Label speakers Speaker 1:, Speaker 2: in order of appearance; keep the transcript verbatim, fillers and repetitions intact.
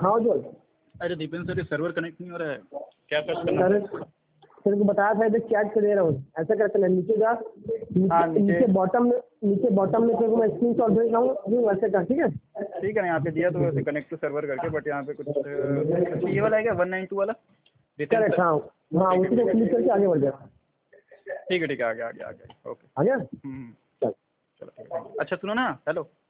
Speaker 1: हाँ जो
Speaker 2: अरे दीपेन सर ये सर्वर कनेक्ट नहीं हो रहा है, क्या सर्च करना
Speaker 1: सर
Speaker 2: है?
Speaker 1: सर को बताया था इधर चैट कर दे रहा हूँ, ऐसा करते ना नीचे जा,
Speaker 2: हाँ,
Speaker 1: नीचे
Speaker 2: नीचे।
Speaker 1: नीचे बॉटम में नीचे बॉटम में तेरे को मैं स्क्रीन शॉट भेज रहा हूँ, वैसे कर, ठीक है।
Speaker 2: ठीक है ना, यहाँ पे दिया तो वैसे कनेक्ट टू सर्वर करके, बट यहाँ पे कुछ अच्छा ये वाला है क्या वन नाइन टू वाला? Dipen
Speaker 1: correct,
Speaker 2: sir.
Speaker 1: हाँ हाँ उसी को क्लिक करके आगे बढ़ जाए।
Speaker 2: ठीक है ठीक है, आ गया आ गया आ गया, ओके।
Speaker 1: आ गया
Speaker 2: हम्म,
Speaker 1: चल।
Speaker 2: चलो ठीक है। अच्छा सुनो ना, हेलो।